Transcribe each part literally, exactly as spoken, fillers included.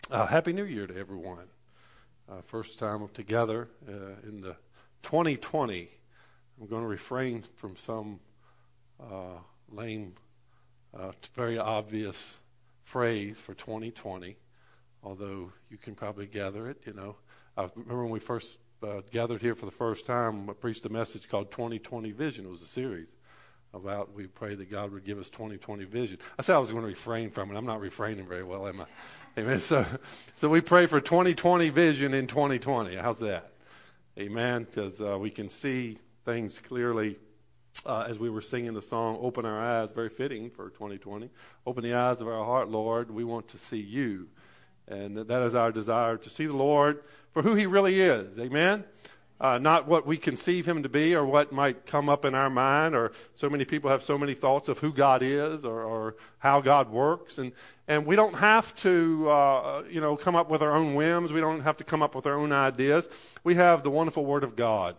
Uh, Happy New Year to everyone. Uh, first time together uh, in the twenty twenty. I'm going to refrain from some uh, lame, uh, very obvious phrase for twenty twenty, although you can probably gather it. You know, I remember when we first uh, gathered here for the first time, I preached a message called twenty twenty Vision. It was a series about we pray that God would give us twenty twenty vision. I said I was going to refrain from it. I'm not refraining very well, am I? Amen. So, so we pray for twenty twenty vision in twenty twenty. How's that? Amen. Because uh, we can see things clearly uh, as we were singing the song, Open Our Eyes, very fitting for twenty twenty. Open the eyes of our heart, Lord. We want to see you. And that is our desire, to see the Lord for who he really is. Amen. Uh, not what we conceive him to be or what might come up in our mind, or so many people have so many thoughts of who God is or, or how God works. And, and we don't have to, uh, you know, come up with our own whims. We don't have to come up with our own ideas. We have the wonderful Word of God.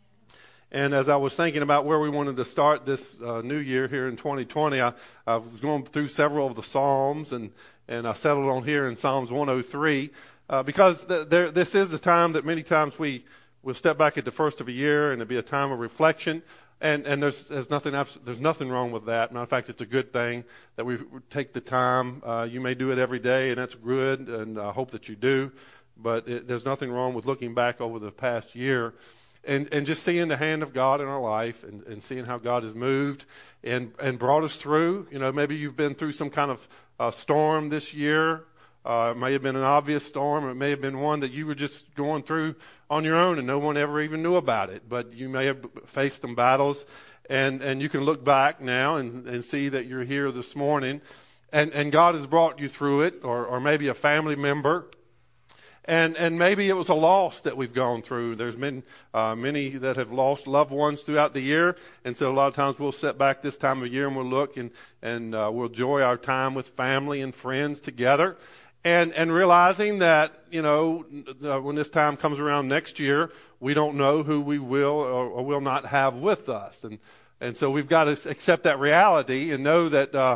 And as I was thinking about where we wanted to start this uh, new year here in twenty twenty, I, I was going through several of the Psalms, and, and I settled on here in Psalms one oh three, uh, because th- there, this is a time that many times we We'll step back at the first of a year, and it'll be a time of reflection. And, and there's, there's nothing, there's nothing wrong with that. Matter of fact, it's a good thing that we take the time. Uh, you may do it every day, and that's good, and I hope that you do. But it, there's nothing wrong with looking back over the past year and, and just seeing the hand of God in our life, and, and seeing how God has moved and, and brought us through. You know, maybe you've been through some kind of uh, storm this year. Uh, it may have been an obvious storm, or it may have been one that you were just going through on your own and no one ever even knew about it. But you may have faced some battles, and, and you can look back now and, and see that you're here this morning, and, and God has brought you through it, or, or maybe a family member. And, and maybe it was a loss that we've gone through. There's been uh, many that have lost loved ones throughout the year. And so a lot of times we'll sit back this time of year and we'll look and, and uh, we'll enjoy our time with family and friends together. And, and realizing that, you know, uh, when this time comes around next year, we don't know who we will or, or will not have with us. And, and so we've got to accept that reality and know that, uh,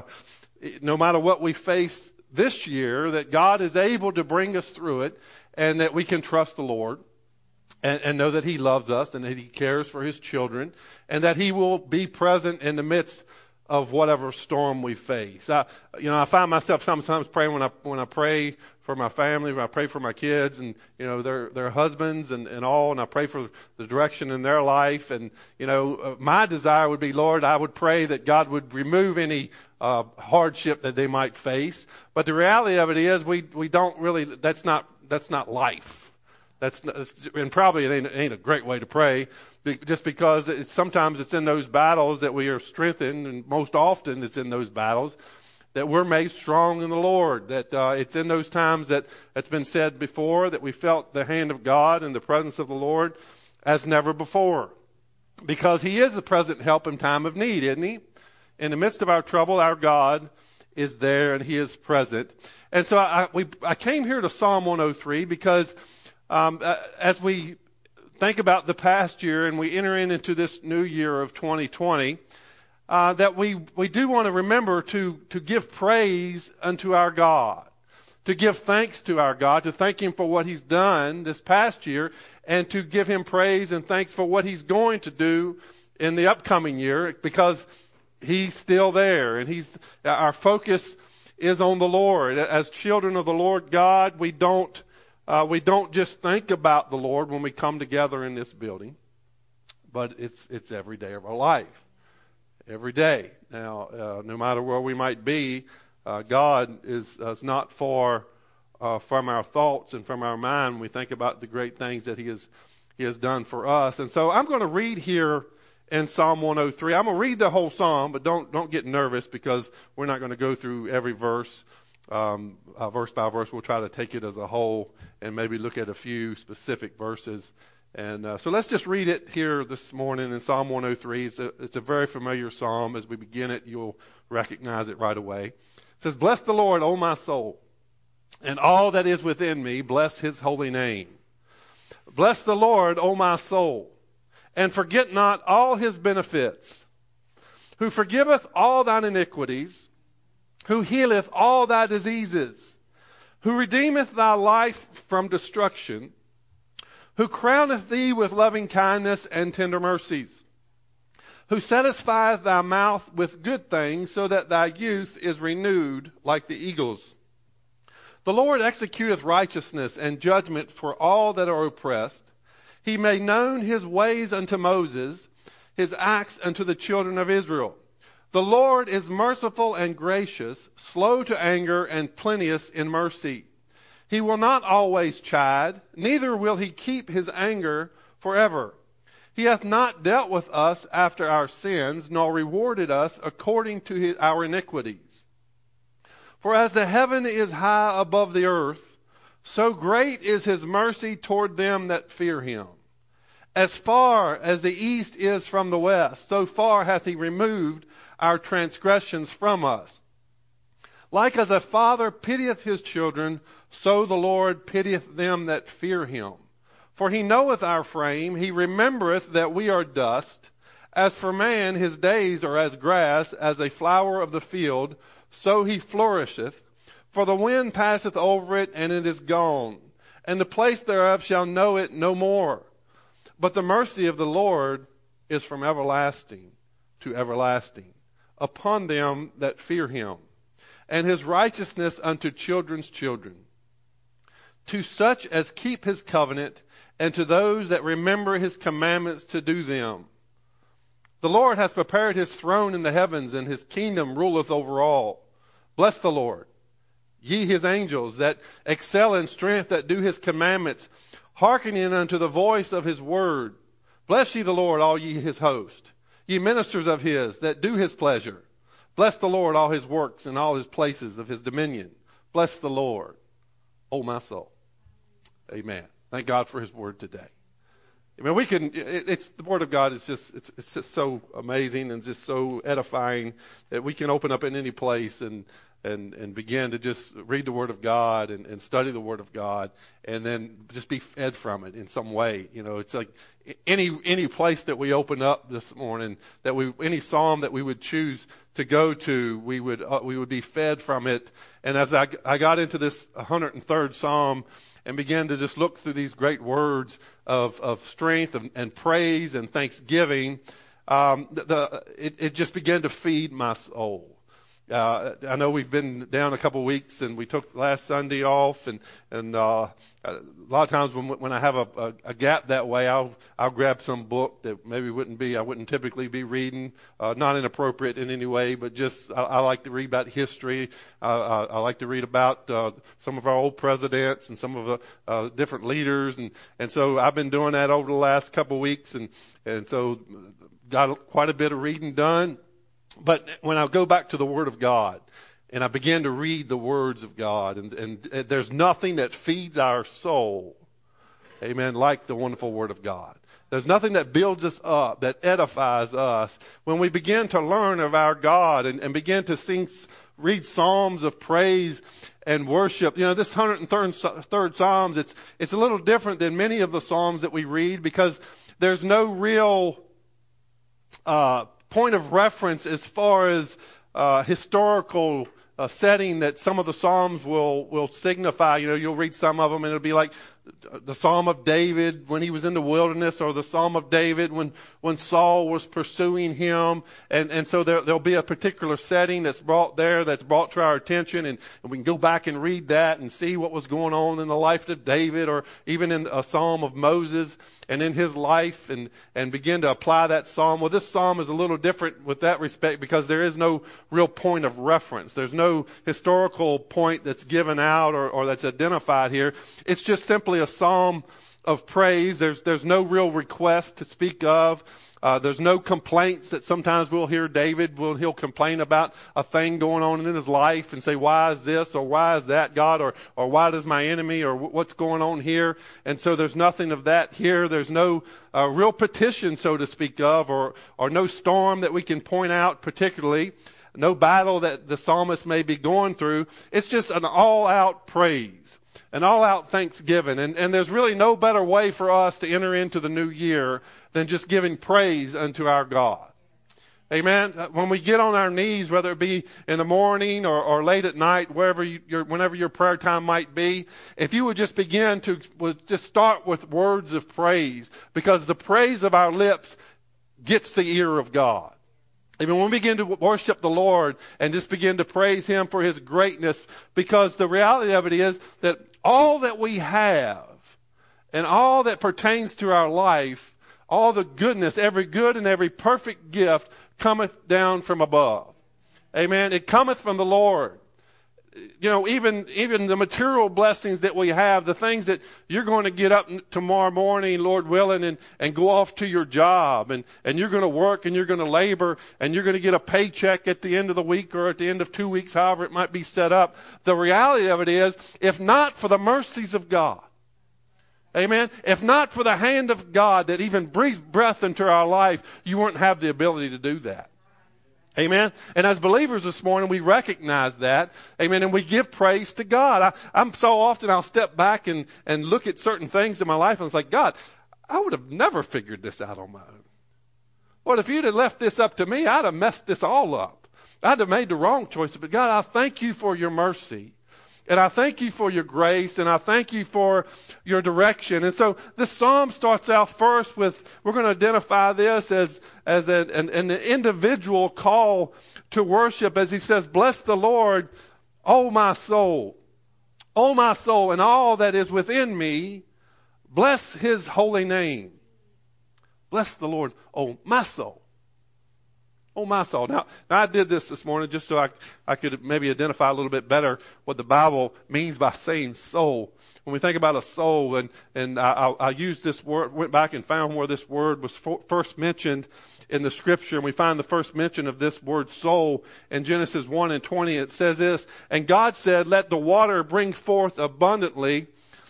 no matter what we face this year, that God is able to bring us through it, and that we can trust the Lord and, and know that he loves us and that he cares for his children, and that he will be present in the midst of whatever storm we face. I, you know, I find myself sometimes praying when I when I pray for my family, when I pray for my kids and, you know, their their husbands and, and all, and I pray for the direction in their life. And, you know, uh, my desire would be, Lord, I would pray that God would remove any uh, hardship that they might face. But the reality of it is, we we don't really. That's not that's not life. That's, that's and probably it ain't, ain't a great way to pray, just because it's, sometimes it's in those battles that we are strengthened, and most often it's in those battles that we're made strong in the Lord. That uh, it's in those times that it's been said before that we felt the hand of God and the presence of the Lord as never before, because he is the present help in time of need, isn't he? In the midst of our trouble, our God is there and he is present. And so I, we, I came here to Psalm one oh three because Um, uh, as we think about the past year and we enter in into this new year of twenty twenty, uh, that we, we do want to remember to, to give praise unto our God, to give thanks to our God, to thank him for what he's done this past year, and to give him praise and thanks for what he's going to do in the upcoming year, because he's still there, and he's, our focus is on the Lord. As children of the Lord God, we don't Uh, we don't just think about the Lord when we come together in this building, but it's it's every day of our life, every day. Now, uh, no matter where we might be, uh, God is, is not far uh, from our thoughts and from our mind when we think about the great things that He has He has done for us. And so, I'm going to read here in Psalm one oh three. I'm going to read the whole psalm, but don't don't get nervous, because we're not going to go through every verse. Um, uh, verse by verse. We'll try to take it as a whole and maybe look at a few specific verses. And uh, so let's just read it here this morning in Psalm one oh three. It's a, it's a very familiar psalm. As we begin it, you'll recognize it right away. It says, "Bless the Lord, O my soul, and all that is within me, bless his holy name. Bless the Lord, O my soul, and forget not all his benefits, who forgiveth all thine iniquities, who healeth all thy diseases, who redeemeth thy life from destruction, who crowneth thee with loving kindness and tender mercies, who satisfieth thy mouth with good things, so that thy youth is renewed like the eagles. The Lord executeth righteousness and judgment for all that are oppressed. He made known his ways unto Moses, his acts unto the children of Israel. The Lord is merciful and gracious, slow to anger and plenteous in mercy. He will not always chide, neither will he keep his anger forever. He hath not dealt with us after our sins, nor rewarded us according to his, our iniquities. For as the heaven is high above the earth, so great is his mercy toward them that fear him. As far as the east is from the west, so far hath he removed our transgressions from us. Like as a father pitieth his children, so the Lord pitieth them that fear him. For he knoweth our frame, he remembereth that we are dust. As for man, his days are as grass, as a flower of the field, so he flourisheth. For the wind passeth over it, and it is gone, and the place thereof shall know it no more. But the mercy of the Lord is from everlasting to everlasting, upon them that fear him, and his righteousness unto children's children, to such as keep his covenant, and to those that remember his commandments to do them. The Lord hath prepared his throne in the heavens, and his kingdom ruleth over all. Bless the Lord, ye his angels that excel in strength, that do his commandments, hearkening unto the voice of his word. Bless ye the Lord, all ye his host, ye ministers of his that do his pleasure. Bless the Lord, all his works, and all his places of his dominion. Bless the Lord, O my soul. Amen. Thank God for his word today. I mean, we can, it, it's, the word of God is just, it's, it's just so amazing and just so edifying that we can open up in any place and, and, and begin to just read the word of God and, and study the word of God and then just be fed from it in some way. You know, it's like any, any place that we open up this morning, that we, any psalm that we would choose to go to, we would, uh, we would be fed from it. And as I, I got into this one hundred third Psalm, and began to just look through these great words of, of strength and, and praise and thanksgiving, um, the, the, it, it just began to feed my soul. Uh, I know we've been down a couple of weeks, and we took last Sunday off, and and uh, a lot of times when when I have a, a, a gap that way, I'll I'll grab some book that maybe wouldn't be I wouldn't typically be reading, uh, not inappropriate in any way, but just I, I like to read about history. Uh, I, I like to read about uh, some of our old presidents and some of the uh, different leaders, and and so I've been doing that over the last couple of weeks, and and so got quite a bit of reading done. But when I go back to the Word of God and I begin to read the words of God, and, and, and there's nothing that feeds our soul, amen, like the wonderful Word of God. There's nothing that builds us up, that edifies us. When we begin to learn of our God and, and begin to sing, read psalms of praise and worship. You know, this one hundred third Psalms, it's, it's a little different than many of the psalms that we read because there's no real uh point of reference as far as uh, historical uh, setting that some of the Psalms will, will signify. You know, you'll read some of them and it'll be like the Psalm of David when he was in the wilderness, or the Psalm of David when, when Saul was pursuing him. And, and so there, there'll be a particular setting that's brought there, that's brought to our attention, and, and we can go back and read that and see what was going on in the life of David, or even in a Psalm of Moses and in his life, and, and begin to apply that psalm. Well, this psalm is a little different with that respect because there is no real point of reference. There's no historical point that's given out or, or that's identified here. It's just simply a psalm of praise. There's, there's no real request to speak of. Uh, there's no complaints that sometimes we'll hear David, will he'll complain about a thing going on in his life and say, why is this or why is that, God, or, or why does my enemy, or what's going on here? And so there's nothing of that here. There's no uh, real petition, so to speak of, or, or no storm that we can point out particularly, no battle that the psalmist may be going through. It's just an all-out praise, an all-out thanksgiving. And, and there's really no better way for us to enter into the new year than just giving praise unto our God. Amen. When we get on our knees, whether it be in the morning or, or late at night, wherever you, your, whenever your prayer time might be, if you would just begin to would just start with words of praise, because the praise of our lips gets the ear of God. Even when we begin to worship the Lord and just begin to praise Him for His greatness, because the reality of it is that all that we have and all that pertains to our life, all the goodness, every good and every perfect gift cometh down from above. Amen. It cometh from the Lord. You know, even, even the material blessings that we have, the things that you're going to get up tomorrow morning, Lord willing, and, and go off to your job, and, and you're going to work and you're going to labor, and you're going to get a paycheck at the end of the week or at the end of two weeks, however it might be set up. The reality of it is, if not for the mercies of God, amen, if not for the hand of God that even breathes breath into our life, you wouldn't have the ability to do that. Amen. And as believers this morning, we recognize that. Amen. And we give praise to God. I, I'm so often I'll step back and, and look at certain things in my life and it's like, God, I would have never figured this out on my own. Well, if you'd have left this up to me, I'd have messed this all up. I'd have made the wrong choice. But God, I thank you for your mercy. And I thank you for your grace, and I thank you for your direction. And so this psalm starts out first with, we're going to identify this as, as an, an, an individual call to worship, as he says, bless the Lord, O my soul. O my soul, and all that is within me, bless his holy name. Bless the Lord, O my soul. Oh, my soul. Now, now, I did this this morning just so I, I could maybe identify a little bit better what the Bible means by saying soul. When we think about a soul, and, and I, I, I used this word, went back and found where this word was for, first mentioned in the scripture, and we find the first mention of this word soul in Genesis one and twenty. It says this, and God said, let the water bring forth abundantly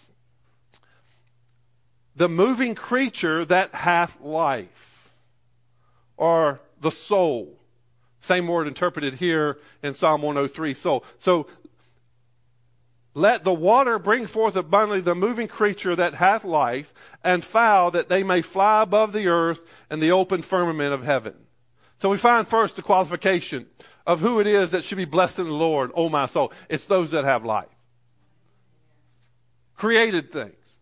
the moving creature that hath life, or the soul. Same word interpreted here in Psalm one oh three, soul. So, let the water bring forth abundantly the moving creature that hath life, and fowl that they may fly above the earth and the open firmament of heaven. So we find first the qualification of who it is that should be blessed in the Lord, oh my soul. It's those that have life. Created things.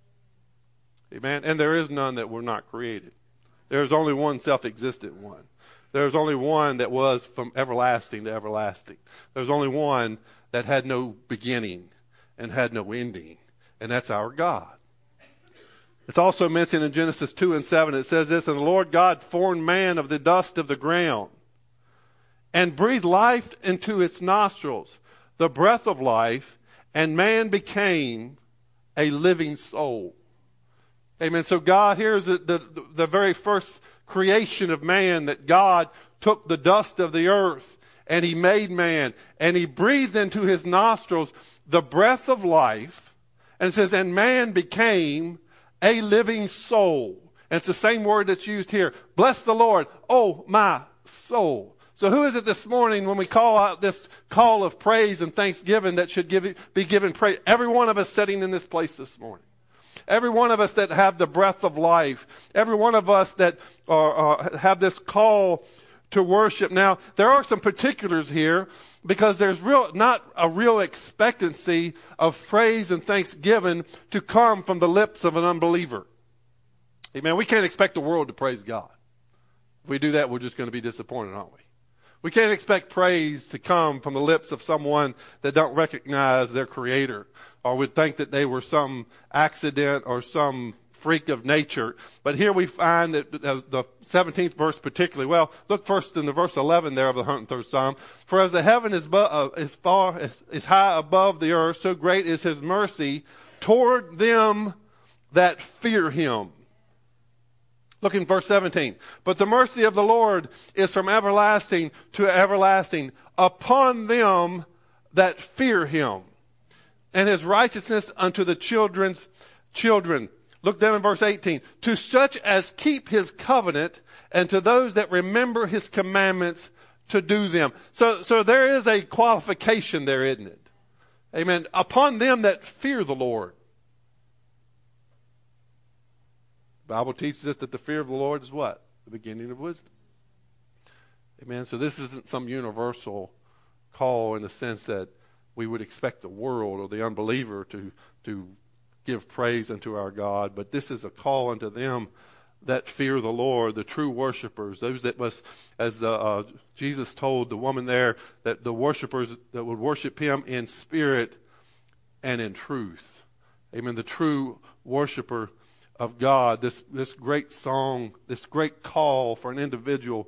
Amen. And there is none that were not created. There's only one self-existent one. There's only one that was from everlasting to everlasting. There's only one that had no beginning and had no ending, and that's our God. It's also mentioned in Genesis two and seven. It says this, and the Lord God formed man of the dust of the ground and breathed life into its nostrils, the breath of life, and man became a living soul. Amen. So God, here's the, the, the very first creation of man, that God took the dust of the earth and he made man, and he breathed into his nostrils the breath of life. And it says, and man became a living soul. And it's the same word that's used here. Bless the Lord, oh my soul. So who is it this morning when we call out this call of praise and thanksgiving that should give, be given praise? Every one of us sitting in this place this morning. Every one of us that have the breath of life. Every one of us that are, uh, have this call to worship. Now, there are some particulars here, because there's real, not a real expectancy of praise and thanksgiving to come from the lips of an unbeliever. Amen. We can't expect the world to praise God. If we do that, we're just going to be disappointed, aren't we? We can't expect praise to come from the lips of someone that don't recognize their Creator, or would think that they were some accident or some freak of nature. But here we find that the seventeenth verse particularly, well, look first in the verse eleven there of the one hundred third Psalm. For as the heaven is, bu- uh, is far, is, is high above the earth, so great is his mercy toward them that fear him. Look in verse seventeen. But the mercy of the Lord is from everlasting to everlasting upon them that fear him, and his righteousness unto the children's children. Look down in verse eighteen. To such as keep his covenant, and to those that remember his commandments to do them. So, so there is a qualification there, isn't it? Amen. Upon them that fear the Lord. The Bible teaches us that the fear of the Lord is what? The beginning of wisdom. Amen. So this isn't some universal call in the sense that we would expect the world or the unbeliever to to give praise unto our God, but this is a call unto them that fear the Lord, the true worshipers, those that must, as the, uh, Jesus told the woman there, that the worshipers that would worship him in spirit and in truth. Amen. The true worshiper of God, this, this great song, this great call for an individual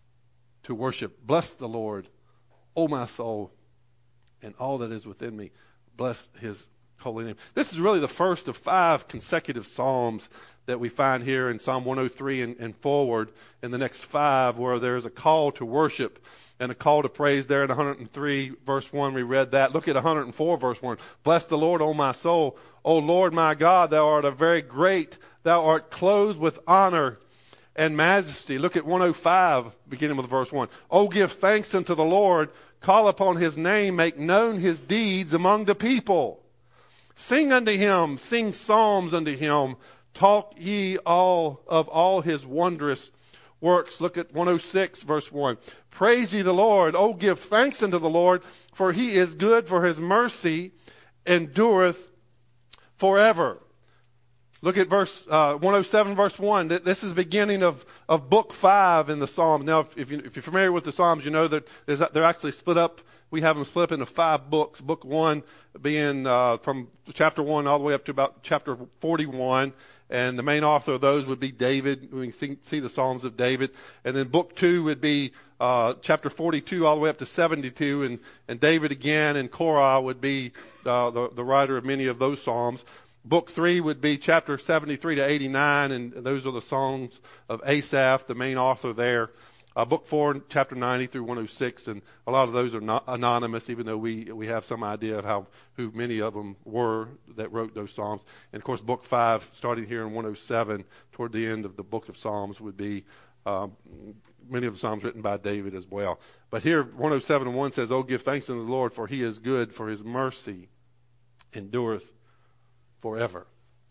to worship. Bless the Lord, O my soul, and all that is within me. Bless his holy name. This is really the first of five consecutive psalms that we find here in Psalm one oh three and, and forward in the next five, where there's a call to worship and a call to praise. There in one hundred three verse one, we read that. Look at one hundred four verse one. Bless the Lord, O my soul. O Lord my God, thou art a very great. Thou art clothed with honor and majesty. Look at one oh five, beginning with verse one. O give thanks unto the Lord. Call upon his name. Make known his deeds among the people. Sing unto him. Sing psalms unto him. Talk ye all of all his wondrous works. Look at one oh six verse one. Praise ye the Lord. Oh, give thanks unto the Lord, for he is good, for his mercy endureth forever. Look at verse uh, one oh seven verse one. This is the beginning of, of book five in the Psalms. Now, if, if, you, if you're familiar with the Psalms, you know that they're actually split up. We have them split up into five books. Book one being uh, from chapter one all the way up to about chapter forty-one. And the main author of those would be David. We can see, see the Psalms of David. And then book two would be uh, chapter forty-two all the way up to seventy-two. And, and David again and Korah would be uh, the, the writer of many of those Psalms. Book three would be chapter seventy-three to eighty-nine, and those are the songs of Asaph, the main author there. Uh, book four, chapter ninety through one oh six, and a lot of those are not anonymous, even though we we have some idea of how who many of them were that wrote those psalms. And of course, book five, starting here in one oh seven, toward the end of the book of Psalms, would be uh, many of the psalms written by David as well. But here, one oh seven and one says, "Oh, give thanks unto the Lord, for he is good, for his mercy endureth forever."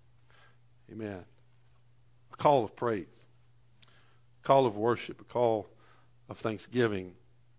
Amen. A call of praise, a call of worship, a call of thanksgiving.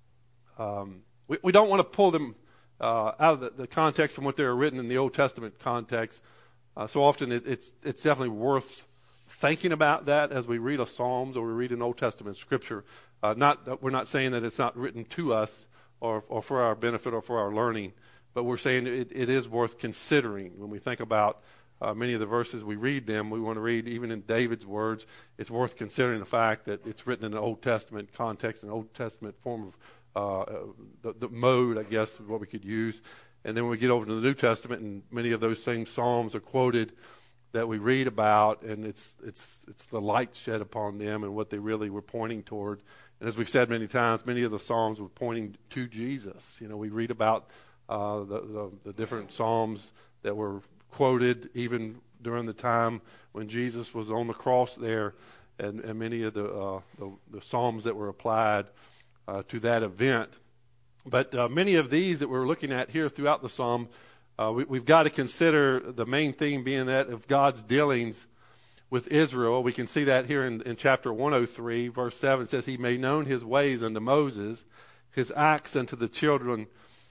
Um, we, we don't want to pull them uh, out of the, the context from what they were written in the Old Testament context. Uh, so often it, it's it's definitely worth thinking about that as we read a Psalms or we read an Old Testament scripture. Uh, not we're not saying that it's not written to us or or for our benefit or for our learning, but we're saying it, it is worth considering when we think about uh, many of the verses we read them. We want to read, even in David's words, it's worth considering the fact that it's written in an Old Testament context, an Old Testament form of uh, the, the mode, I guess, is what we could use. And then when we get over to the New Testament, and many of those same Psalms are quoted that we read about, and it's it's it's the light shed upon them and what they really were pointing toward. And as we've said many times, many of the Psalms were pointing to Jesus. You know, we read about uh, the, the the different Psalms that were quoted even during the time when Jesus was on the cross there, and, and many of the, uh, the the Psalms that were applied uh, to that event. But uh, many of these that we're looking at here throughout the Psalm, uh, we, we've got to consider the main theme being that of God's dealings with Israel. We can see that here in, in chapter one oh three, verse seven. It says, "He made known his ways unto Moses, his acts unto the children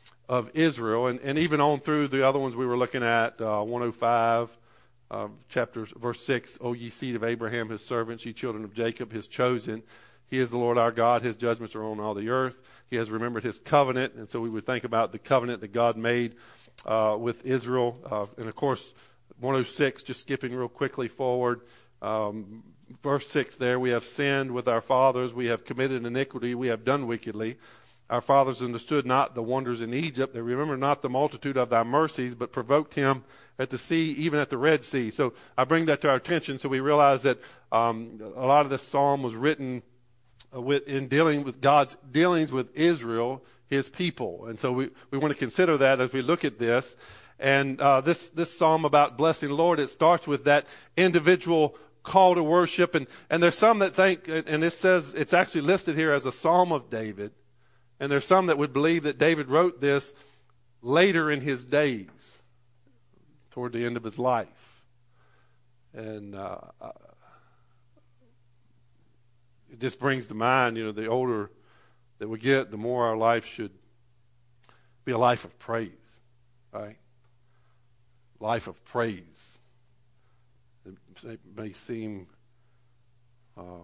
of Israel." And, and even on through the other ones we were looking at, uh, one oh five, uh, chapter, verse six, "O ye seed of Abraham, his servants, ye children of Jacob, his chosen. He is the Lord our God. His judgments are on all the earth. He has remembered his covenant." And so we would think about the covenant that God made uh, with Israel. Uh, and of course, one oh six, just skipping real quickly forward, um, verse six there, "We have sinned with our fathers. We have committed iniquity. We have done wickedly. Our fathers understood not the wonders in Egypt. They remembered not the multitude of thy mercies, but provoked him at the sea, even at the Red Sea." So I bring that to our attention so we realize that um, a lot of this psalm was written With, in dealing with God's dealings with Israel, his people. And so we, we want to consider that as we look at this. And uh, this, this psalm about blessing the Lord, it starts with that individual call to worship. And, and there's some that think, and it says it's actually listed here as a psalm of David. And there's some that would believe that David wrote this later in his days, toward the end of his life. And uh, it just brings to mind, you know, the older that we get, the more our life should be a life of praise, right? Life of praise. It may seem um,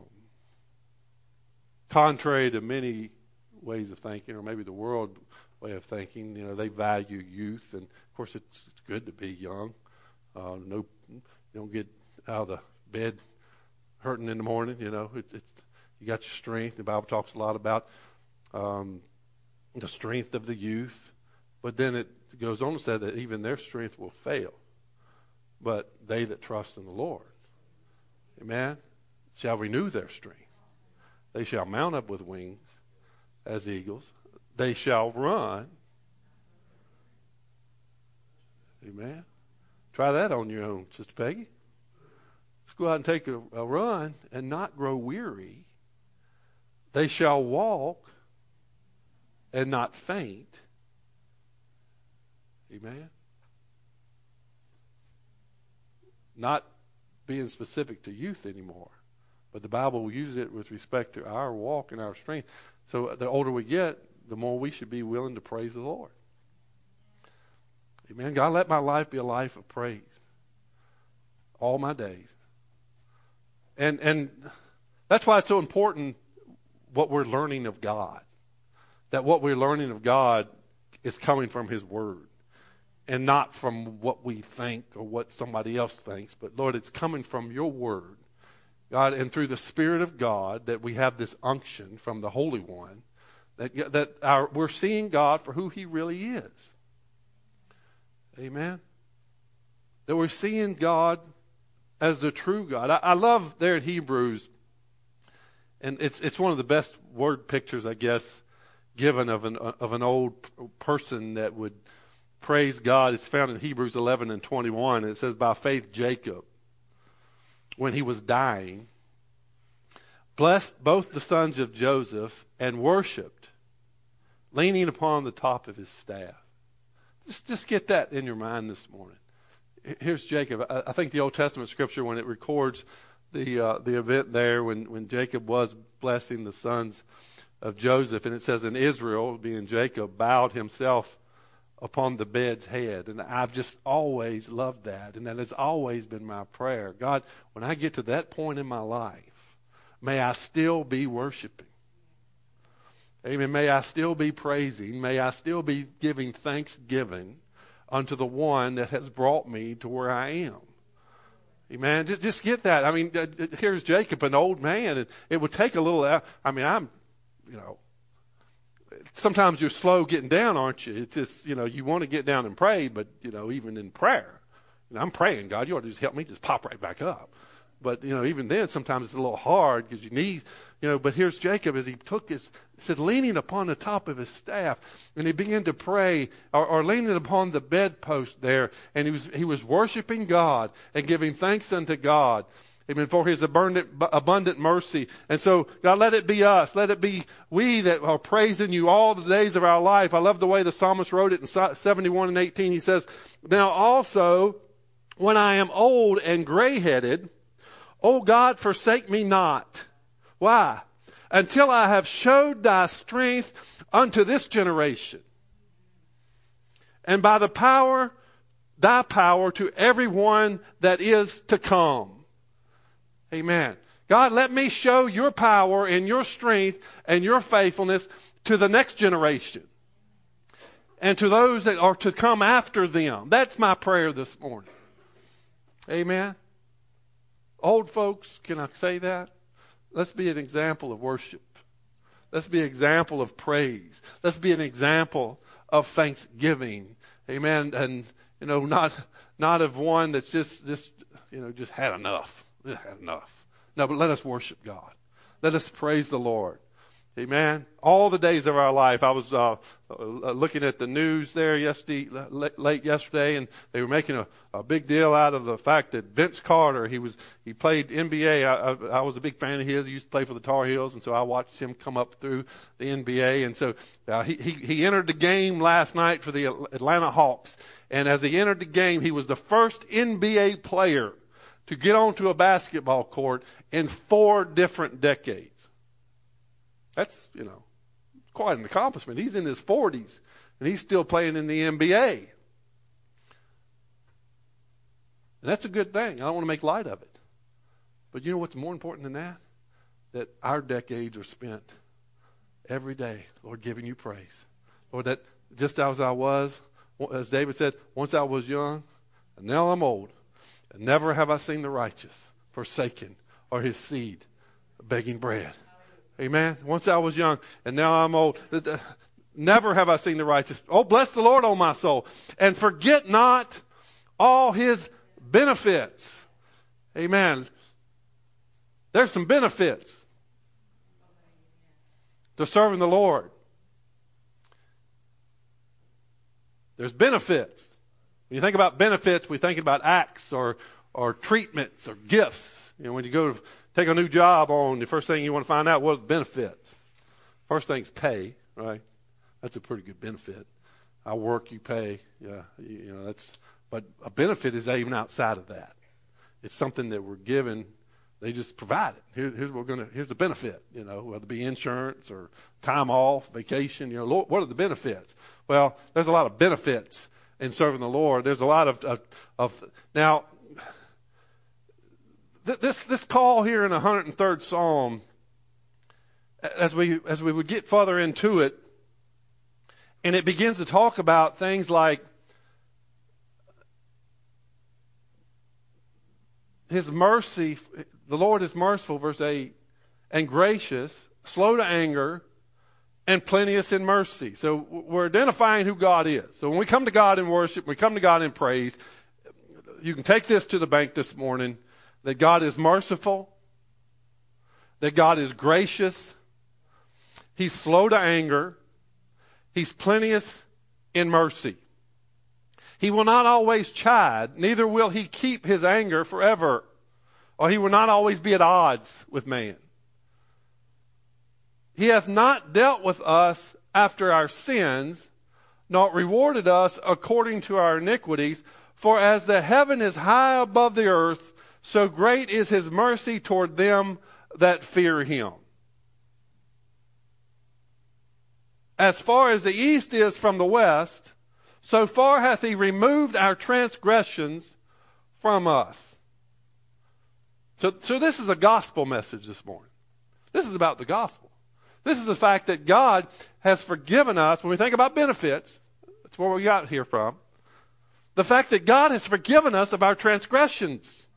contrary to many ways of thinking, or maybe the world way of thinking. You know, they value youth, and of course, it's, it's good to be young. Uh, no, you don't get out of the bed hurting in the morning. You know, it, it, you got your strength. The Bible talks a lot about um, the strength of the youth, but then it goes on to say that even their strength will fail, but they that trust in the Lord, amen, shall renew their strength. They shall mount up with wings as eagles. They shall run. Amen. Try that on your own, Sister Peggy. Let's go out and take a, a run and not grow weary. They shall walk and not faint. Amen. Not being specific to youth anymore, but the Bible will use it with respect to our walk and our strength. So the older we get, the more we should be willing to praise the Lord. Amen. God, let my life be a life of praise all my days. And and that's why it's so important what we're learning of God. That what we're learning of God is coming from His Word and not from what we think or what somebody else thinks. But Lord, it's coming from Your Word. God, and through the Spirit of God that we have this unction from the Holy One that, that our, we're seeing God for who He really is. Amen. That we're seeing God as the true God. I, I love there in Hebrews, and it's it's one of the best word pictures, I guess, given of an of an old person that would praise God. It's found in Hebrews eleven and twenty-one. It says, by faith Jacob, when he was dying, blessed both the sons of Joseph and worshipped, leaning upon the top of his staff. Just, just get that in your mind this morning. Here's Jacob. I, I think the Old Testament scripture, when it records the uh, the event there, when, when Jacob was blessing the sons of Joseph, and it says, in Israel, being Jacob, bowed himself upon the bed's head. And I've just always loved that, and that has always been my prayer. God, when I get to that point in my life, may I still be worshiping. Amen. May I still be praising. May I still be giving thanksgiving unto the one that has brought me to where I am. Amen. Just, just get that. I mean, here's Jacob, an old man, and it would take a little, I mean, I'm, you know, sometimes you're slow getting down, aren't you? It's just, you know, you want to get down and pray, but, you know, even in prayer, you know, I'm praying, God, you ought to just help me just pop right back up. But, you know, even then, sometimes it's a little hard because you need, you know, but here's Jacob as he took his, it said, leaning upon the top of his staff, and he began to pray, or, or leaning upon the bedpost there, and he was, he was worshiping God and giving thanks unto God. Amen. For His abundant, abundant mercy. And so, God, let it be us. Let it be we that are praising You all the days of our life. I love the way the psalmist wrote it in seventy-one and eighteen. He says, now also, when I am old and gray-headed, O God, forsake me not. Why? Until I have showed Thy strength unto this generation. And by the power, Thy power to everyone that is to come. Amen. God, let me show Your power and Your strength and Your faithfulness to the next generation and to those that are to come after them. That's my prayer this morning. Amen. Old folks, can I say that? Let's be an example of worship. Let's be an example of praise. Let's be an example of thanksgiving. Amen. And, you know, not not of one that's just, just you know, just had enough. Had enough. No, but let us worship God. Let us praise the Lord. Amen. All the days of our life. I was uh, looking at the news there yesterday, late yesterday, and they were making a, a big deal out of the fact that Vince Carter, he was he played N B A. I, I, I was a big fan of his. He used to play for the Tar Heels, and so I watched him come up through the N B A. And so uh, he, he he entered the game last night for the Atlanta Hawks. And as he entered the game, he was the first N B A player to get onto a basketball court in four different decades. That's, you know, quite an accomplishment. He's in his forties, and he's still playing in the N B A. And that's a good thing. I don't want to make light of it. But you know what's more important than that? That our decades are spent every day, Lord, giving you praise. Lord, that just as I was, as David said, once I was young, and now I'm old, and never have I seen the righteous forsaken or his seed begging bread. Amen. Once I was young, and now I'm old. Never have I seen the righteous. Oh, bless the Lord, O my soul, and forget not all his benefits. Amen. There's some benefits to serving the Lord. There's benefits. When you think about benefits, we think about acts or or treatments or gifts. You know, when you go to take a new job on, the first thing you want to find out what are the benefits. First thing's pay, right? That's a pretty good benefit. I work, you pay. Yeah, you know that's. But a benefit is even outside of that. It's something that we're given. They just provide it. Here, here's what we're gonna. Here's the benefit. You know, whether it be insurance or time off, vacation. You know, Lord, what are the benefits? Well, there's a lot of benefits in serving the Lord. There's a lot of of, of now. Th- this this call here in the one hundred third Psalm, as we as we would get further into it, and it begins to talk about things like His mercy. The Lord is merciful, verse eight, and gracious, slow to anger, and plenteous in mercy. So we're identifying who God is. So when we come to God in worship, we come to God in praise, you can take this to the bank this morning, that God is merciful, that God is gracious, He's slow to anger, He's plenteous in mercy. He will not always chide, neither will He keep His anger forever, or He will not always be at odds with man. He hath not dealt with us after our sins, nor rewarded us according to our iniquities. For as the heaven is high above the earth, so great is His mercy toward them that fear Him. As far as the east is from the west, so far hath He removed our transgressions from us. So, so this is a gospel message this morning. This is about the gospel. This is the fact that God has forgiven us. When we think about benefits, that's where we got here from. The fact that God has forgiven us of our transgressions.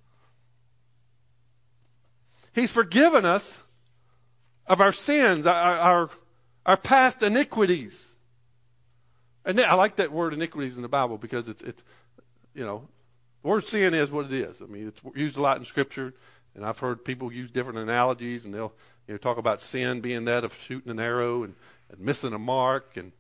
He's forgiven us of our sins, our, our, our past iniquities. And I like that word iniquities in the Bible because it's, it's, you know, the word sin is what it is. I mean, it's used a lot in Scripture, and I've heard people use different analogies, and they'll you know talk about sin being that of shooting an arrow and, and missing a mark. And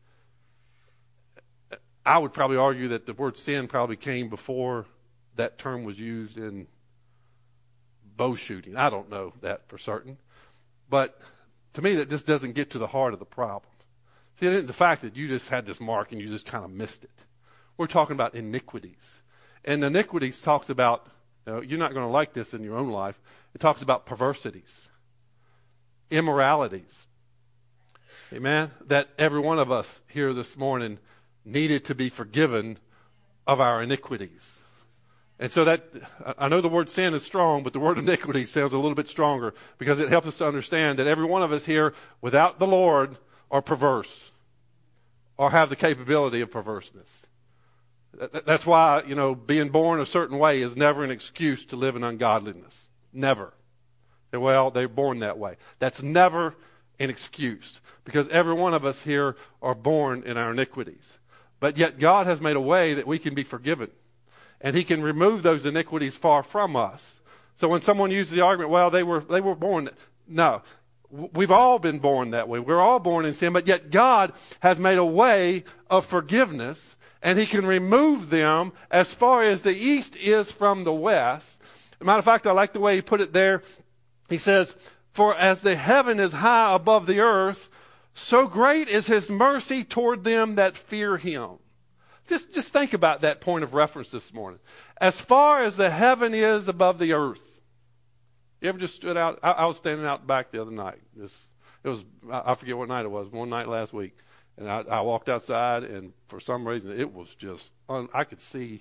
I would probably argue that the word sin probably came before that term was used in bow shooting. I don't know that for certain, but to me, that just doesn't get to the heart of the problem. See, it isn't the fact that you just had this mark and you just kind of missed it. We're talking about iniquities. And iniquities talks about, you know, you're not going to like this in your own life. It talks about perversities, immoralities. Amen? That every one of us here this morning needed to be forgiven of our iniquities. And so that, I know the word sin is strong, but the word iniquity sounds a little bit stronger because it helps us to understand that every one of us here without the Lord are perverse or have the capability of perverseness. That's why, you know, being born a certain way is never an excuse to live in ungodliness. Never. Well, they're born that way. That's never an excuse because every one of us here are born in our iniquities. But yet God has made a way that we can be forgiven. And He can remove those iniquities far from us. So when someone uses the argument, well, they were they were born. No. We've all been born that way. We're all born in sin, but yet God has made a way of forgiveness. And He can remove them as far as the east is from the west. As a matter of fact, I like the way He put it there. He says, for as the heaven is high above the earth, so great is His mercy toward them that fear Him. Just, just think about that point of reference this morning. As far as the heaven is above the earth. You ever just stood out? I, I was standing out back the other night. This, It was, I forget what night it was, one night last week. And I, I walked outside, and for some reason, it was just, un, I could see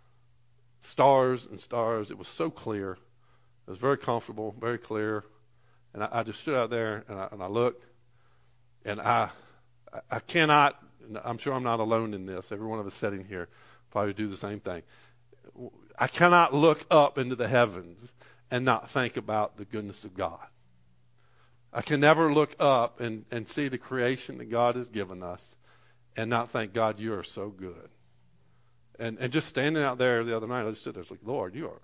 stars and stars. It was so clear. It was very comfortable, very clear. And I, I just stood out there, and I, and I looked, and I, I cannot, I'm sure I'm not alone in this. Every one of us sitting here probably do the same thing. I cannot look up into the heavens and not think about the goodness of God. I can never look up and, and see the creation that God has given us and not think, God, you are so good. And and just standing out there the other night, I just stood there, I was like, Lord, you are.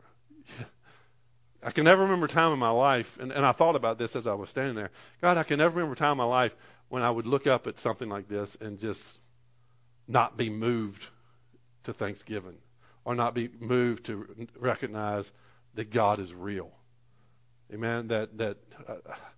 I can never remember a time in my life, and, and I thought about this as I was standing there. God, I can never remember a time in my life when I would look up at something like this and just not be moved to thanksgiving or not be moved to recognize that God is real. Amen. That that uh,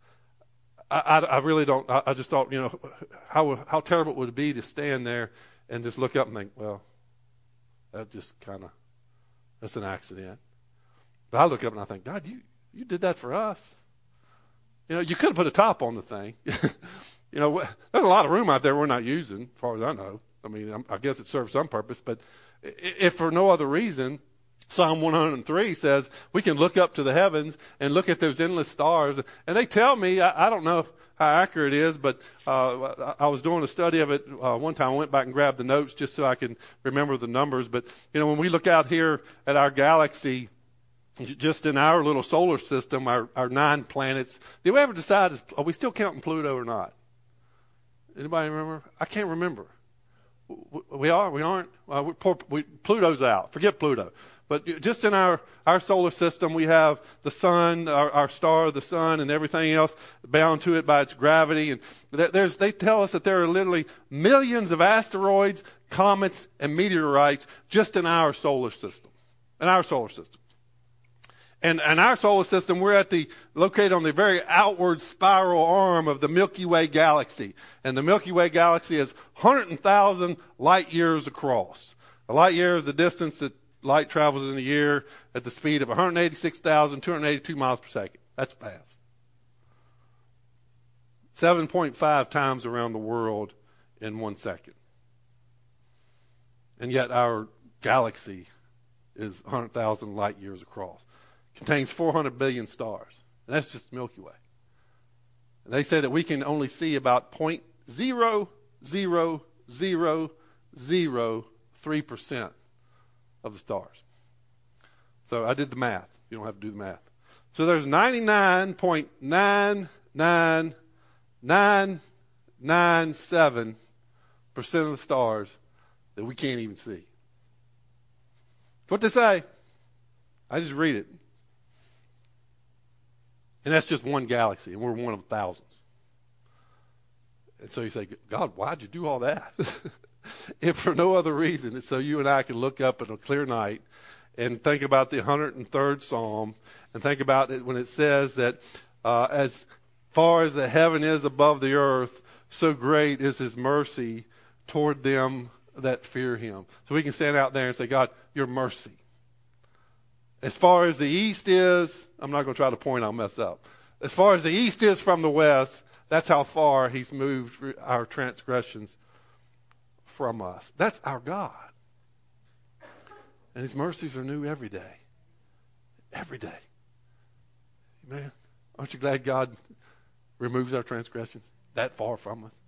I, I really don't. I, I just thought, you know, how how terrible it would be to stand there and just look up and think, well, that just kind of that's an accident. But I look up and I think, God, you you did that for us. You know, you could have put a top on the thing. You know, there's a lot of room out there we're not using, as far as I know. I mean, I'm, I guess it serves some purpose, but if for no other reason, Psalm one hundred three says we can look up to the heavens and look at those endless stars. And they tell me, I, I don't know how accurate it is, but uh, I was doing a study of it uh, one time. I went back and grabbed the notes just so I can remember the numbers. But, you know, when we look out here at our galaxy, just in our little solar system, our, our nine planets, did we ever decide, is, are we still counting Pluto or not? Anybody remember? I can't remember. We are, we aren't. Uh, we, poor, we, Pluto's out. Forget Pluto. But just in our, our solar system, we have the sun, our, our star, the sun, and everything else bound to it by its gravity. And there's, they tell us that there are literally millions of asteroids, comets, and meteorites just in our solar system. In our solar system. And, and our solar system, we're at the, located on the very outward spiral arm of the Milky Way galaxy. And the Milky Way galaxy is one hundred thousand light years across. A light year is the distance that light travels in a year at the speed of one hundred eighty-six thousand two hundred eighty-two miles per second. That's fast. seven point five times around the world in one second. And yet our galaxy is one hundred thousand light years across. Contains four hundred billion stars. And that's just the Milky Way. And they say that we can only see about zero point zero zero zero zero three percent of the stars. So I did the math. You don't have to do the math. So there's ninety-nine point nine nine nine nine seven percent of the stars that we can't even see. What they say? I just read it. And that's just one galaxy, and we're one of thousands. And so you say, God, why'd you do all that? If for no other reason, it's so you and I can look up on a clear night and think about the one hundred third Psalm and think about it when it says that uh, as far as the heaven is above the earth, so great is his mercy toward them that fear him. So we can stand out there and say, God, your mercy. As far as the east is, I'm not going to try to point, I'll mess up. As far as the east is from the west, that's how far he's moved our transgressions from us. That's our God. And his mercies are new every day. Every day. Amen. Aren't you glad God removes our transgressions that far from us?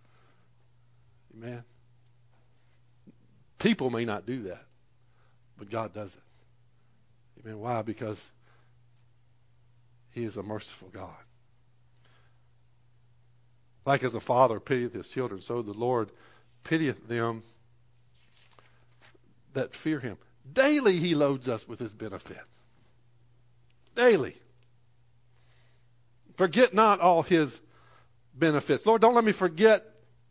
Amen. People may not do that, but God does it. Amen. Why? Because he is a merciful God. Like as a father pitieth his children, so the Lord pitieth them that fear him. Daily he loads us with his benefits. Daily. Forget not all his benefits. Lord, don't let me forget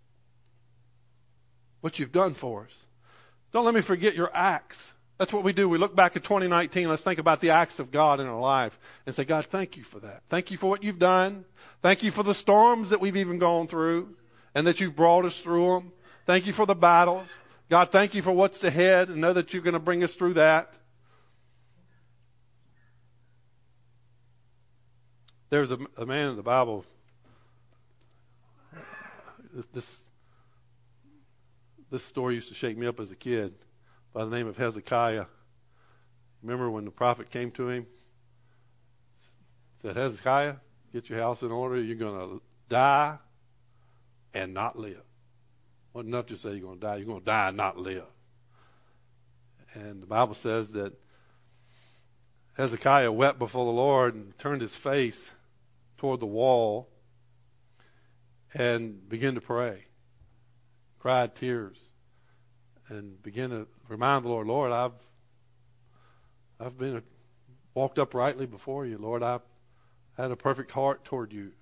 what you've done for us. Don't let me forget your acts. That's what we do. We look back at twenty nineteen. Let's think about the acts of God in our life and say, God, thank you for that. Thank you for what you've done. Thank you for the storms that we've even gone through and that you've brought us through them. Thank you for the battles. God, thank you for what's ahead and know that you're going to bring us through that. There's a, a man in the Bible this, this this story used to shake me up as a kid, by the name of Hezekiah. Remember when the prophet came to him, said, Hezekiah, get your house in order. You're going to die and not live. Well, enough to say you're going to die. You're going to die and not live. And the Bible says that Hezekiah wept before the Lord and turned his face toward the wall and began to pray, cried tears, and began to remind the Lord, Lord, I've I've been a, walked uprightly before you, Lord. I've had a perfect heart toward you.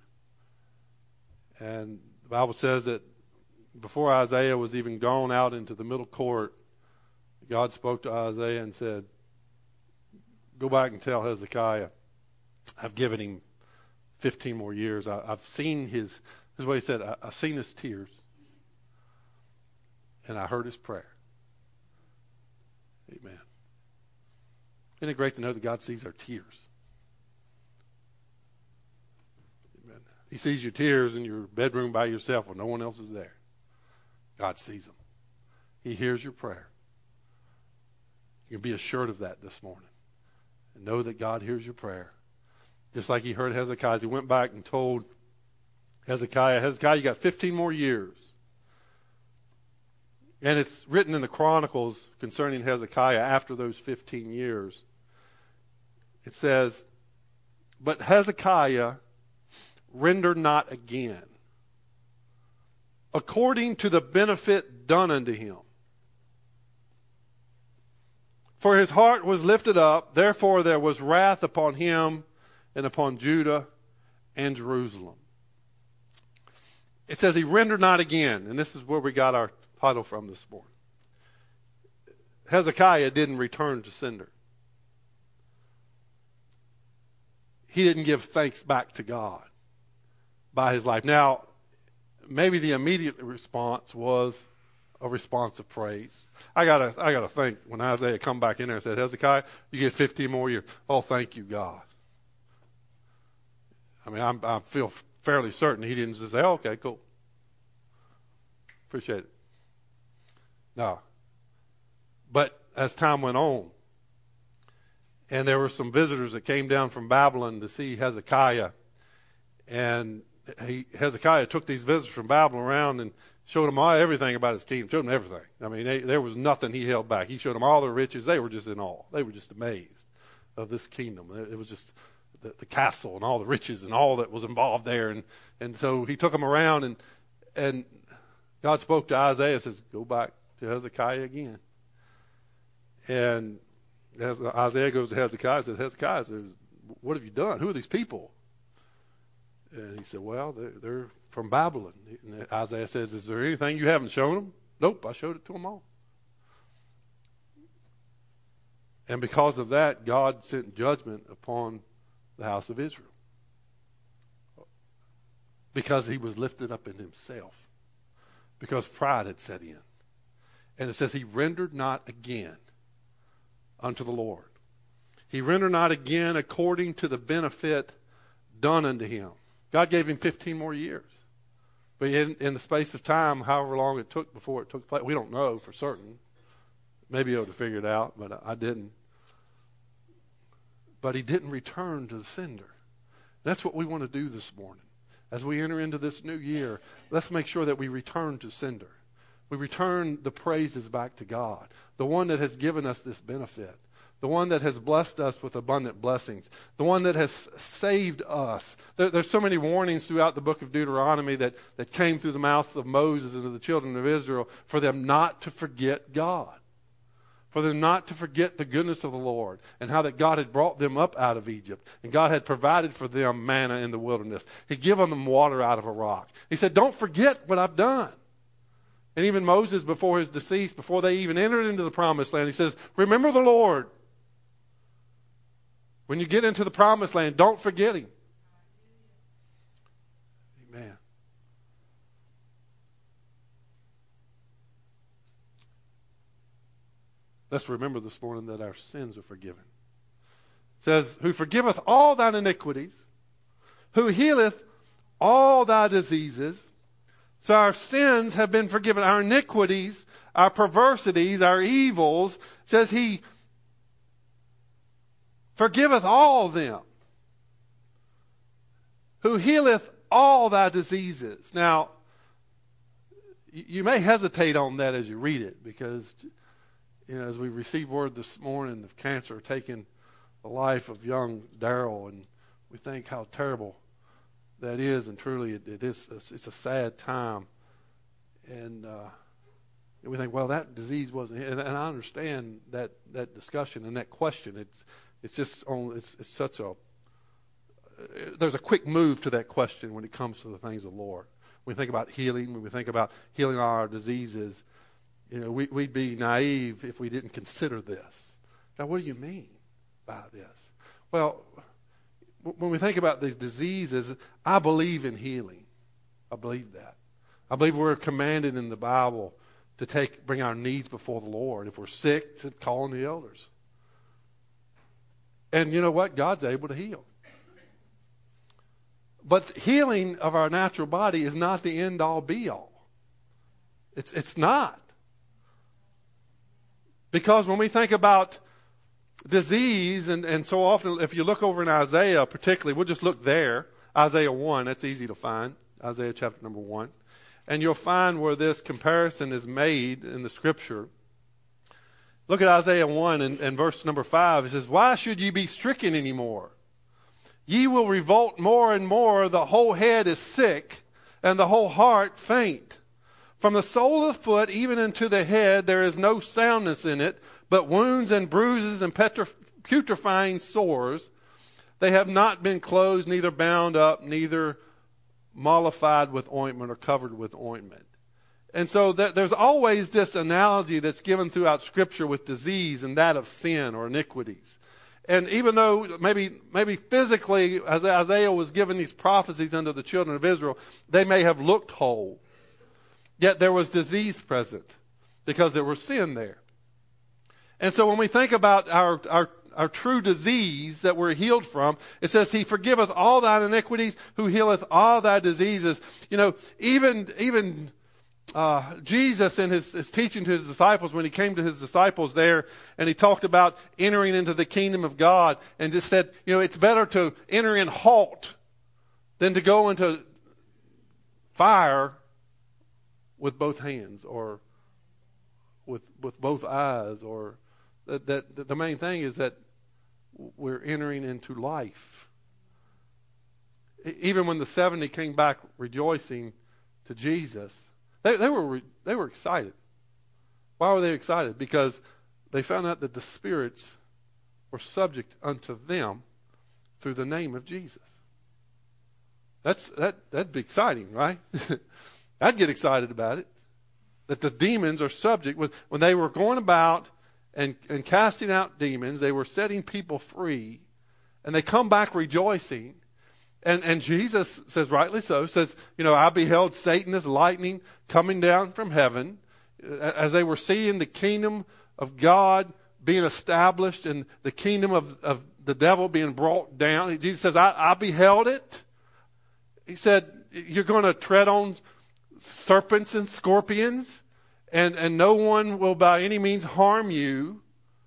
And the Bible says that before Isaiah was even gone out into the middle court, God spoke to Isaiah and said, go back and tell Hezekiah, I've given him fifteen more years. I, I've seen his, this is what he said, I, I've seen his tears, and I heard his prayer. Amen. Isn't it great to know that God sees our tears? Amen. He sees your tears in your bedroom by yourself when no one else is there. God sees them. He hears your prayer. You can be assured of that this morning. And know that God hears your prayer. Just like he heard Hezekiah. He went back and told Hezekiah, Hezekiah, you got fifteen more years. And it's written in the Chronicles concerning Hezekiah after those fifteen years. It says, but Hezekiah rendered not again, according to the benefit done unto him. For his heart was lifted up, therefore there was wrath upon him and upon Judah and Jerusalem. It says he rendered not again, and this is where we got our title from this morning. Hezekiah didn't return to sender. He didn't give thanks back to God by his life. Now, maybe the immediate response was a response of praise. I gotta, I gotta think when Isaiah come back in there and said, Hezekiah, you get fifteen more years. Oh, thank you, God. I mean, I'm, I feel fairly certain he didn't just say, oh, okay, cool. Appreciate it. No. But as time went on, and there were some visitors that came down from Babylon to see Hezekiah, and he, Hezekiah took these visitors from Babylon around and showed them all, everything about his kingdom, showed them everything. I mean, they, there was nothing he held back. He showed them all the riches. They were just in awe. They were just amazed of this kingdom. It, it was just the, the castle and all the riches and all that was involved there. And, and so he took them around, and and God spoke to Isaiah and says, go back to Hezekiah again. And as Isaiah goes to Hezekiah and says, Hezekiah says, what have you done? Who are these people? And he said, well, they're, they're from Babylon. And Isaiah says, is there anything you haven't shown them? Nope, I showed it to them all. And because of that, God sent judgment upon the house of Israel. Because he was lifted up in himself. Because pride had set in. And it says he rendered not again unto the Lord. He rendered not again according to the benefit done unto him. God gave him fifteen more years. But in, in the space of time, however long it took before it took place, we don't know for certain. Maybe I would have figured it out, but I didn't. But he didn't return to the sender. That's what we want to do this morning. As we enter into this new year, let's make sure that we return to sender. We return the praises back to God, the one that has given us this benefit, the one that has blessed us with abundant blessings, the one that has saved us. There, there's so many warnings throughout the book of Deuteronomy that, that came through the mouth of Moses and of the children of Israel for them not to forget God, for them not to forget the goodness of the Lord and how that God had brought them up out of Egypt and God had provided for them manna in the wilderness. He'd given them water out of a rock. He said, don't forget what I've done. And even Moses, before his decease, before they even entered into the promised land, he says, remember the Lord. When you get into the promised land, don't forget him. Amen. Let's remember this morning that our sins are forgiven. It says, who forgiveth all thine iniquities, who healeth all thy diseases, So our sins have been forgiven. Our iniquities, our perversities, our evils, says he forgiveth all them, who healeth all thy diseases. Now, you may hesitate on that as you read it, because, you know, as we received word this morning of cancer taking the life of young Darrell, and we think how terrible that is, and truly it, it is. It's a sad time, and uh, we think, well, that disease wasn't. And, and I understand that that discussion and that question. It's it's just on. It's, it's such a. There's a quick move to that question when it comes to the things of the Lord. When we think about healing, when we think about healing all our diseases, you know, we, we'd be naive if we didn't consider this. Now, what do you mean by this? Well, when we think about these diseases, I believe in healing. I believe that. I believe we're commanded in the Bible to take, bring our needs before the Lord. If we're sick, to call on the elders. And you know what? God's able to heal. But healing of our natural body is not the end-all, be-all. It's, it's not. Because when we think about disease, and, and so often, if you look over in Isaiah particularly, we'll just look there. Isaiah one, that's easy to find. Isaiah chapter number one. And you'll find where this comparison is made in the Scripture. Look at Isaiah one and, and verse number five. It says, why should ye be stricken anymore? Ye will revolt more and more. The whole head is sick, and the whole heart faint. From the sole of the foot even into the head there is no soundness in it, but wounds and bruises and putrefying sores. They have not been closed, neither bound up, neither mollified with ointment or covered with ointment. And so th- there's always this analogy that's given throughout Scripture with disease, and that of sin or iniquities. And even though maybe maybe physically, as Isaiah was given these prophecies unto the children of Israel, they may have looked whole, yet there was disease present because there was sin there. And so when we think about our, our, our true disease that we're healed from, it says, he forgiveth all thine iniquities, who healeth all thy diseases. You know, even, even, uh, Jesus in his, his teaching to his disciples, when he came to his disciples there, and he talked about entering into the kingdom of God, and just said, you know, it's better to enter in halt than to go into fire with both hands, or with, with both eyes, or that, that the main thing is that we're entering into life. Even when the seventy came back rejoicing to Jesus, they, they were they were excited. Why were they excited? Because they found out that the spirits were subject unto them through the name of Jesus. That's that that'd be exciting, right? I'd get excited about it. That the demons are subject. When, when they were going about and, and casting out demons, they were setting people free, and they come back rejoicing. And, and Jesus says, rightly so, says, you know, I beheld Satan as lightning coming down from heaven. As they were seeing the kingdom of God being established and the kingdom of, of the devil being brought down, Jesus says, I, I beheld it. He said, you're going to tread on serpents and scorpions, and, and no one will by any means harm you.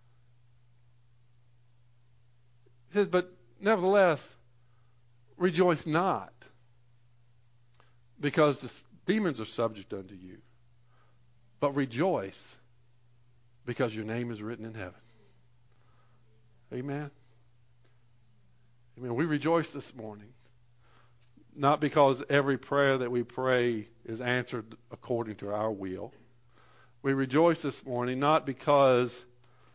He says, but nevertheless, rejoice not, because the demons are subject unto you. But rejoice, because your name is written in heaven. Amen. Amen. We rejoice this morning. Not because every prayer that we pray is answered according to our will. We rejoice this morning not because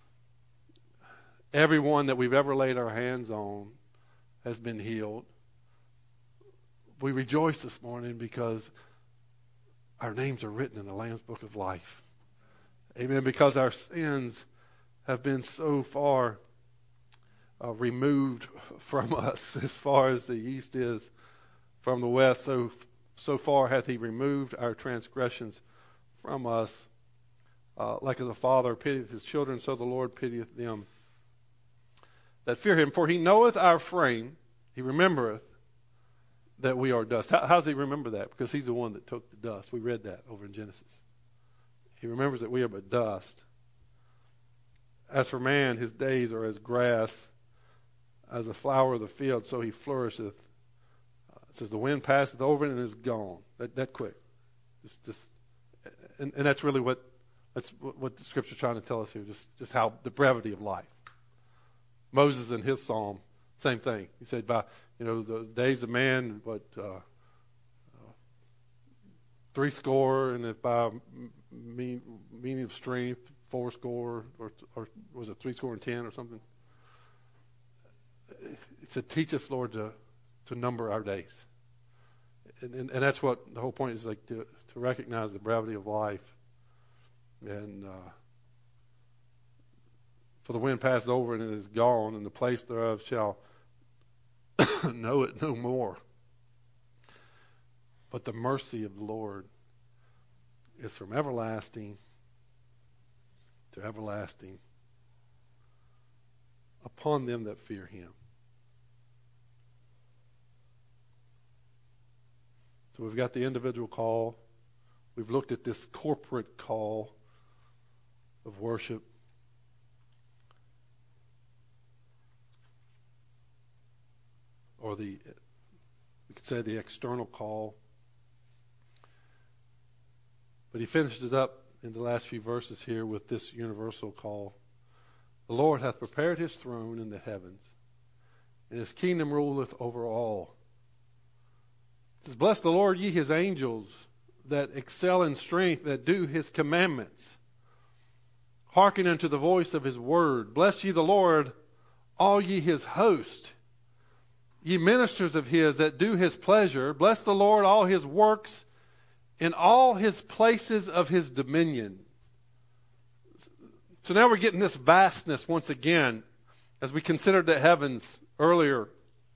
everyone that we've ever laid our hands on has been healed. We rejoice this morning because our names are written in the Lamb's Book of Life. Amen. Because our sins have been so far uh, removed from us, as far as the east is from the west, so so far hath he removed our transgressions from us. Uh, like as a father pitieth his children, so the Lord pitieth them that fear him. For he knoweth our frame, he remembereth that we are dust. How, how does he remember that? Because he's the one that took the dust. We read that over in Genesis. He remembers that we are but dust. As for man, his days are as grass, as a flower of the field, so he flourisheth. Uh, it says the wind passeth over it and is gone. That that quick. Just, just, and, and that's really what that's what the Scripture's trying to tell us here. Just just how the brevity of life. Moses in his psalm, same thing. He said, "By you know the days of man, what uh, uh, three score, and if by mean, meaning of strength, four score, or or was it three score and ten or something?" It said, "Teach us, Lord, to to number our days," and and, and that's what the whole point is, like to, to recognize the brevity of life, and uh, for the wind passed over and it is gone, and the place thereof shall know it no more. But the mercy of the Lord is from everlasting to everlasting upon them that fear him. So we've got the individual call. We've looked at this corporate call of worship. Or the, we could say the external call. But he finishes it up in the last few verses here with this universal call. The Lord hath prepared his throne in the heavens, and his kingdom ruleth over all. It says, bless the Lord, ye his angels, that excel in strength, that do his commandments. Hearken unto the voice of his word. Bless ye the Lord, all ye his host. Ye ministers of his that do his pleasure. Bless the Lord, all his works, in all his places of his dominion. So now we're getting this vastness once again, as we considered the heavens earlier.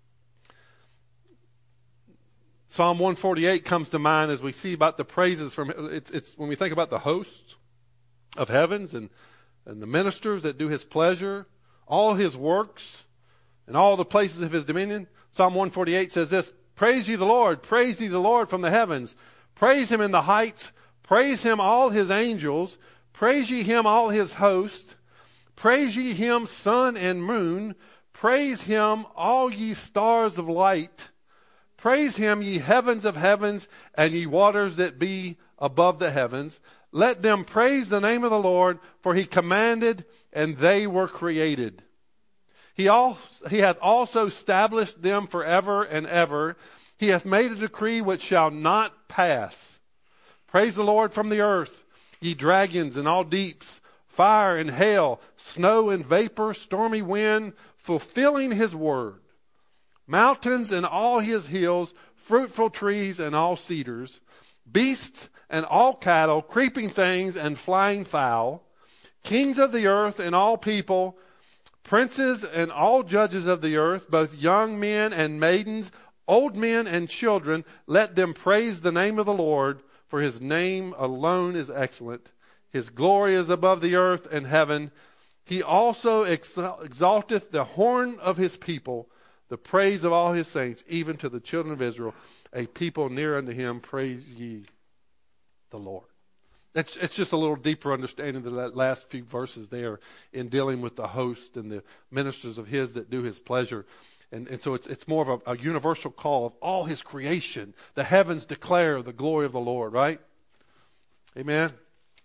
Psalm one forty-eight comes to mind as we see about the praises from, it's, it's when we think about the hosts of heavens and, and the ministers that do his pleasure, all his works, and all the places of his dominion. Psalm one forty-eight says this, praise ye the Lord, praise ye the Lord from the heavens, praise him in the heights, praise him all his angels, praise ye him all his host, praise ye him sun and moon, praise him all ye stars of light, praise him ye heavens of heavens and ye waters that be above the heavens. Let them praise the name of the Lord, for he commanded and they were created. He, also, he hath also established them forever and ever. He hath made a decree which shall not pass. Praise the Lord from the earth, ye dragons and all deeps, fire and hail, snow and vapor, stormy wind, fulfilling his word. Mountains and all his hills, fruitful trees and all cedars, beasts and all cattle, creeping things and flying fowl, kings of the earth and all people, princes and all judges of the earth, both young men and maidens, old men and children, let them praise the name of the Lord, for his name alone is excellent. His glory is above the earth and heaven. He also exalteth the horn of his people, the praise of all his saints, even to the children of Israel, a people near unto him. Praise ye the Lord. It's, it's just a little deeper understanding of that last few verses there in dealing with the host and the ministers of his that do his pleasure. And, and so it's, it's more of a, a universal call of all his creation. The heavens declare the glory of the Lord, right? Amen.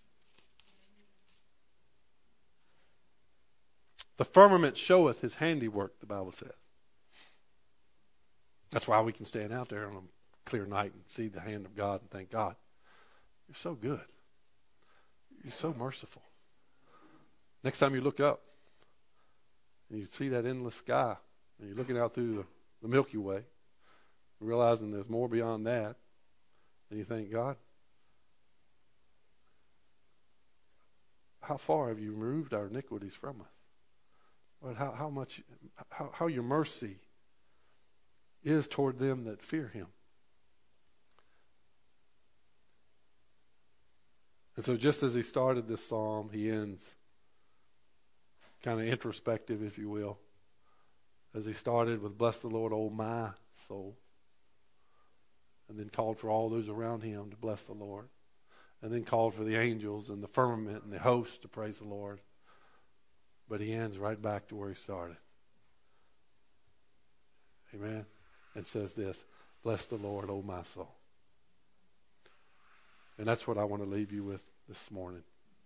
The firmament showeth his handiwork, the Bible says. That's why we can stand out there on a clear night and see the hand of God and thank God. You're so good. You're so merciful. Next time you look up and you see that endless sky and you're looking out through the, the Milky Way, realizing there's more beyond that, and you think, God, how far have you removed our iniquities from us? Lord, how, how much, how, how your mercy is toward them that fear him. And so just as he started this psalm, he ends kind of introspective, if you will, as he started with, bless the Lord, O my soul. and then called for all those around him to bless the Lord, and then called for the angels and the firmament and the host to praise the Lord. But he ends right back to where he started. Amen. And says this, bless the Lord, O my soul. And that's what I want to leave you with this morning.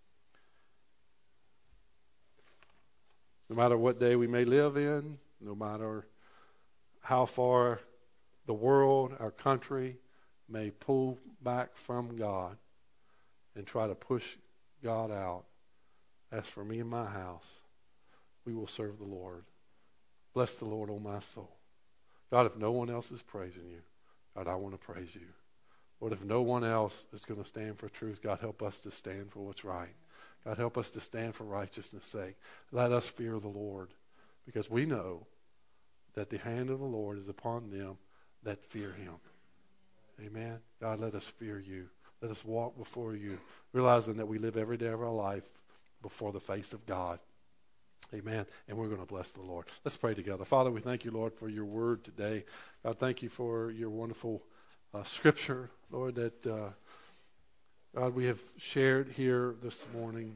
No matter what day we may live in, no matter how far the world, our country, may pull back from God and try to push God out, as for me and my house, we will serve the Lord. Bless the Lord, O my soul. God, if no one else is praising you, God, I want to praise you. Lord, if no one else is going to stand for truth, God, help us to stand for what's right. God, help us to stand for righteousness' sake. Let us fear the Lord, because we know that the hand of the Lord is upon them that fear him. Amen. God, let us fear you. Let us walk before you, realizing that we live every day of our life before the face of God. Amen. And we're going to bless the Lord. Let's pray together. Father, we thank you, Lord, for your word today. God, thank you for your wonderful uh, scripture, Lord, that uh, God, we have shared here this morning.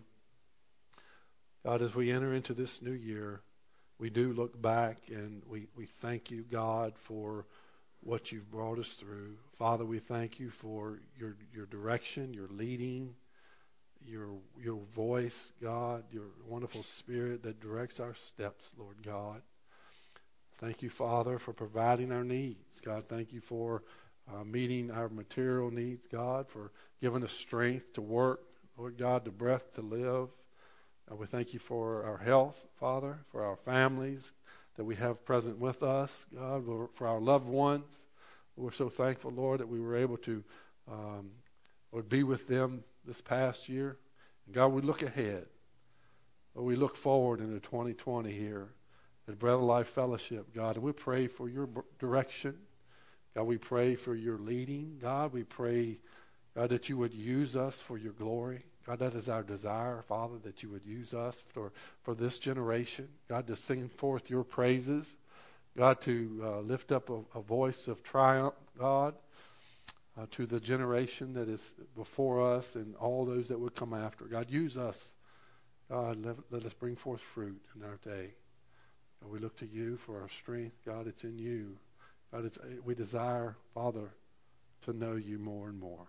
God, as we enter into this new year, we do look back and we, we thank you, God, for what you've brought us through. Father, we thank you for your your direction, your leading, your your voice, God, your wonderful spirit that directs our steps, Lord God. Thank you, Father, for providing our needs. God, thank you for uh, meeting our material needs, God, for giving us strength to work, Lord God, the breath to live. Uh, we thank you for our health, Father, for our families that we have present with us, God, for our loved ones. We're so thankful, Lord, that we were able to um, Lord, be with them this past year. And God, we look ahead. Lord, we look forward into twenty twenty here at Bread of Life Fellowship, God, and we pray for your direction. God, we pray for your leading. God, we pray, God, that you would use us for your glory. God, that is our desire, Father, that you would use us for, for this generation. God, to sing forth your praises. God, to uh, lift up a, a voice of triumph, God, uh, to the generation that is before us and all those that would come after. God, use us. God, let, let us bring forth fruit in our day. God, we look to you for our strength. God, it's in you. God, it's, we desire, Father, to know you more and more.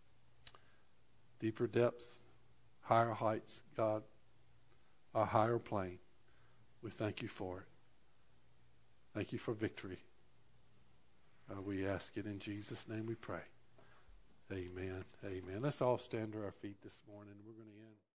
Deeper depths, higher heights, God, a higher plane. We thank you for it. Thank you for victory. Uh, we ask it in Jesus' name we pray. Amen. Amen. Let's all stand to our feet this morning. We're going to end.